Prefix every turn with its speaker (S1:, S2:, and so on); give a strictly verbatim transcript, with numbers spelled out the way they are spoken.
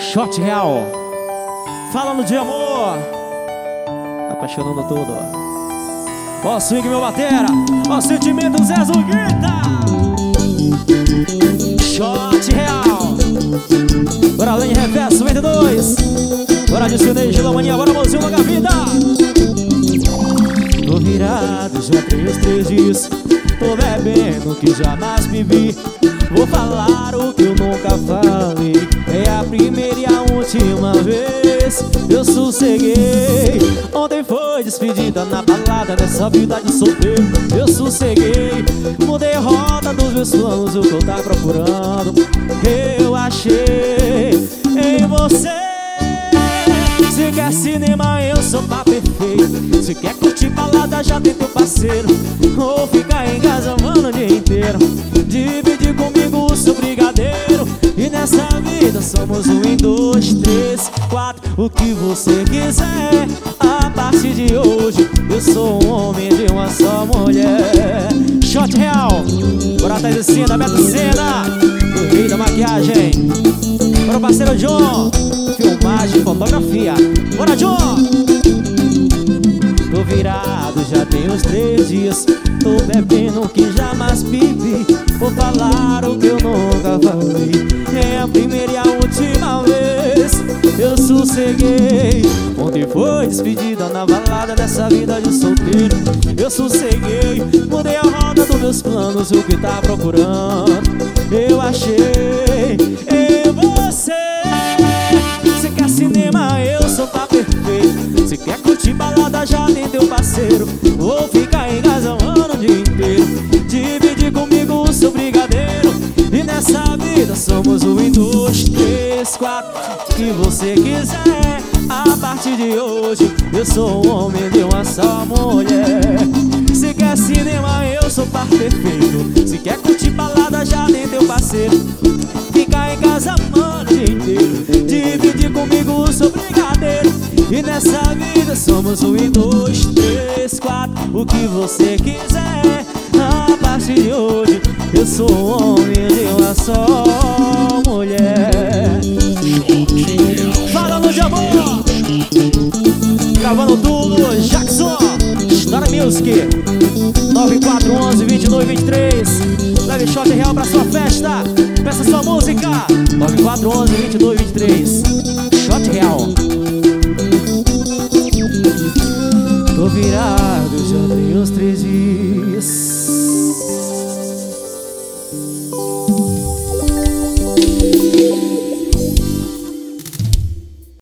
S1: Shot real. Falando de amor, apaixonando tudo. Ó o swing, meu batera. Ó o sentimento, Zé Zuguita. Shot real. Bora além, reverso, noventa e dois. Bora de Sinei, Gilomania, bora mozinho na vida. Tô virado, já tenho os três dias. Tô bebendo que jamais bebi. Vou falar o que eu nunca falei. É a primeira e a última vez. Eu sosseguei. Ontem foi despedida na balada, nessa vida de solteiro. Eu sosseguei. Mudei a rota dos meus planos, o que eu tava procurando eu achei em você. Se quer cinema, eu sou pra perfeito. Se quer curtir balada, já tem teu parceiro. Ou ficar em casa, mano, o dia inteiro. Dividir comigo o seu brigadeiro. E nessa vida somos um em dois, três, quatro. O que você quiser. A partir de hoje eu sou um homem de uma só mulher. Shot real. Bora atrás de cena, Beto Cena, do rei da maquiagem. Bora parceiro John, filmagem, fotografia. Bora John. Tô virado, já tem uns três dias. Tô bebendo que jamais bebi. Vou falar o que eu nunca falei. É a primeira e a última vez. Eu sosseguei. Ontem foi despedida na balada dessa vida de solteiro. Eu sosseguei. Mudei a roda dos meus planos, o que tá procurando eu achei em você. Se quer cinema, eu sou pra perfeito. Se quer curtir balada, já tem teu parceiro. Ou ficar em casa, mano, o dia inteiro. Dividir comigo o seu brigadeiro. E nessa vida somos um em dois, três, quatro. O que você quiser. A partir de hoje eu sou um homem de uma só mulher. Se quer cinema, eu sou par perfeito. Se quer curtir balada, já tem teu parceiro. Ficar em casa, mano, o dia inteiro. Dividir comigo o seu brigadeiro. E nessa vida somos um e dois, três, quatro. O que você quiser. A partir de hoje eu sou um homem de uma só mulher. Falando de amor, gravando tudo, Jackson, História Music. Nove quatro onze, vinte e dois, vinte e três. Leve shot real pra sua festa. Peça sua música. Nove quatro onze, vinte e dois, vinte e três.